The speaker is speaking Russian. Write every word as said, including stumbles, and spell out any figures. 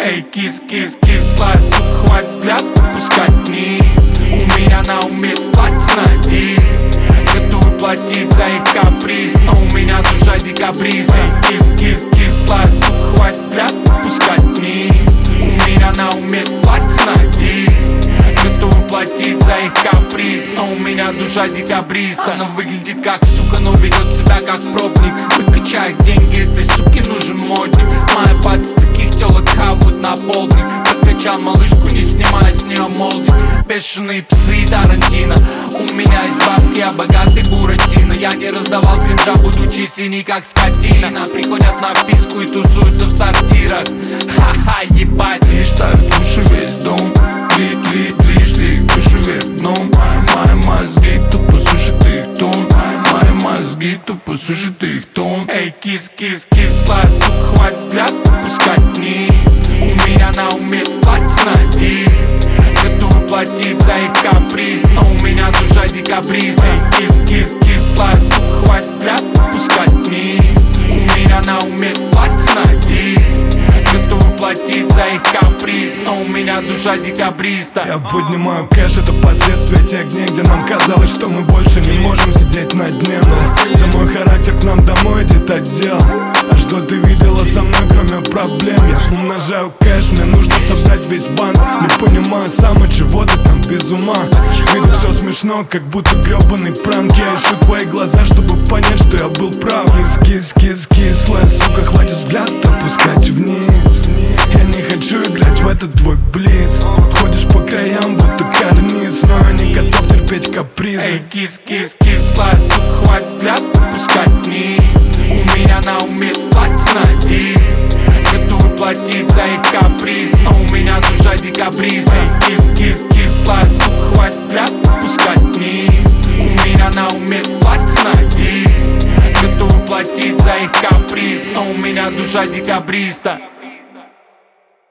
Эй, кис, кис, кислая сука, хватит взгляд опускать вниз. У меня на уме платина диз, готовы платить за их каприз, но у меня душа декабриста. Эй, кис, кис, кислая сука, хватит взгляд опускать вниз. У меня на уме платина диз, готовы платить за их каприз, но у меня душа декабриста. Она выглядит как сука, но ведет себя как пробник. Выкачай их деньги, этой суке нужен модник. Моя пац таких телок хавают на полдник. Прокачал малышку, не снимая с нее молдик. Бешеные псы и Тарантино. У меня есть бабки, я богатый Буратино. Я не раздавал кринжа, будучи синий как скотина. Приходят на писку и тусуются в сортирах. Ха-ха, ебать, лишь души весь дом. Тли, тли, тли, шли души вверх дном. Мои мозги тупо сушат их тон. Мои мозги тупо сушат их тон. Эй, кис, кис, кислая сука, хватит взгляд опускать вниз. У меня на уме платина диз, готовы платить за их каприз, но у меня душа декабриста. Эй, кис, кис, кислая сука, хватит взгляд опускать вниз. У меня на уме платина диз, готовы платить за их каприз, но у меня душа декабриста. Я поднимаю кэш, это последствия тех дней, где нам казалось, что мы больше не можем сидеть на дне. Но за мой характер к нам домой идет отдел. А что ты видела со мной, кроме проблем? Я умножаю кэш, мне нужно собрать весь банк. Не понимаю сам, от чего ты там без ума. С виду все смешно, как будто гребаный пранк. Я ищу твои глаза, чтобы понять, что я был прав. Кис, кис, кис, кислая сука, хватит взгляд опускать вниз. Я не хочу играть в этот твой блиц. Ходишь по краям, будто карниз, но я не готов терпеть капризы. Эй, кис, кис, кислая сука, хватит взгляд опускать вниз. У меня на уме платина диз, готовы платить за их каприз, но у меня душа декабриста. Эй, кис, кис, кислая сука, хватит взгляд опускать вниз. У меня на уме платина диз, готовы платить за их каприз, но у меня душа декабриста.